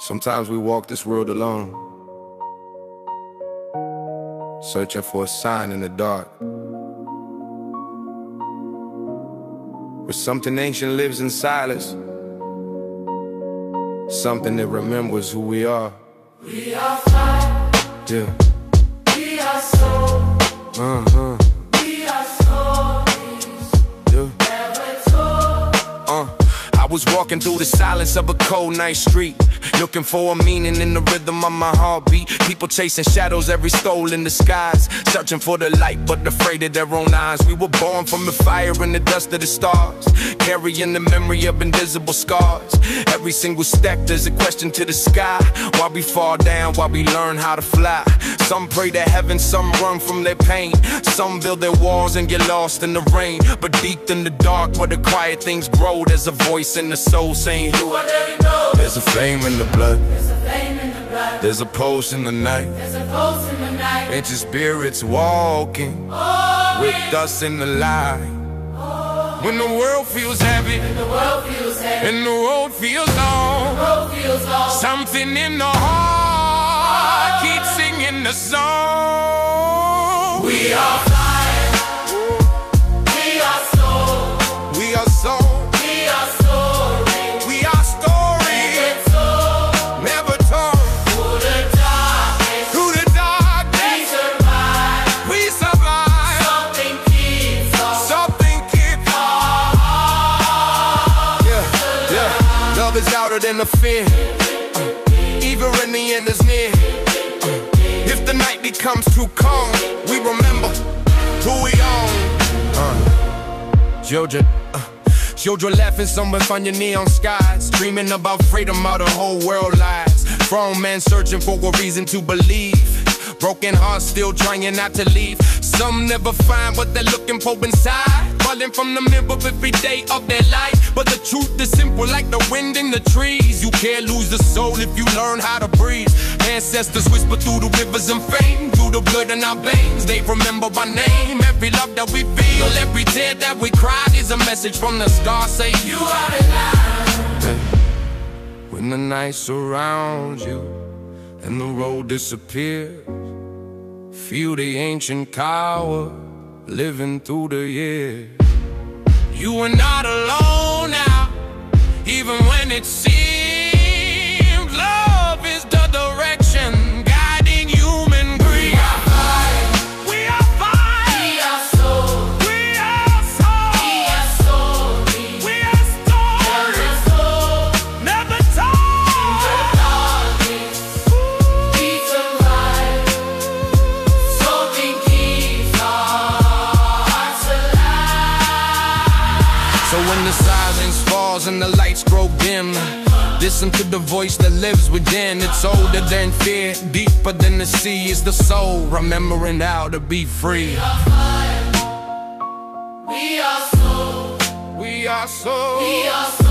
Sometimes we walk this world alone, searching for a sign in the dark, where something ancient lives inside us, something that remembers who we are. We are fire. Yeah. We are soul. We are stories. Yeah. Never told. I was walking through the silence of a cold night street, looking for a meaning in the rhythm of my heartbeat. People chasing shadows, every soul in the skies, searching for the light but afraid of their own eyes. We were born from the fire and the dust of the stars, carrying the memory of invisible scars. Every single step there's a question to the sky. Why we fall down, why we learn how to fly. Some pray to heaven, some run from their pain, some build their walls and get lost in the rain. But deep in the dark where the quiet things grow, there's a voice in the soul saying, you already know. There's a flame in the blood, There's a flame in the blood. there's a pulse in the night. There's a pulse in the night. Ancient spirits walking with us in the light. When the world feels heavy The world feels heavy. and the road feels long, The road feels long. something in the heart keeps singing the song. We are fire. We are soul. We are soul, We are stories. we are stories, Never told. never told. Through the darkness, Through the we darkness, survive. we survive. Something keeps us. Something keeps. Yeah. Love is louder than the fear. Even when the end is near. If the night becomes too calm, we remember who we are. Children, children laughing somewhere from your neon skies, dreaming about freedom while the whole world lies. Grown men searching for a reason to believe, broken hearts still trying not to leave. Some never find what they're looking for inside, falling from the mirror every day of their life. But the truth is simple like the wind in the trees. You can't lose the soul if you learn how to breathe. Ancestors whisper through the rivers and fame, through the blood in our veins. They remember our name. Every love that we feel, every tear that we cry is a message from the stars saying You are alive. when the night surrounds you and the road disappears, feel the ancient power living through the years. You are not alone now, even when it seems love is the direction guiding human greed. We are fire. We are soul. We are soul. We are stories. We are Never stories, told. never The told. darkness, we survive. Something keeps our hearts alive. So when the silence falls and the lights grow dim, listen to the voice that lives within. It's older than fear, deeper than the sea is the soul, remembering how to be free. We are fire. We are soul. We are soul. We are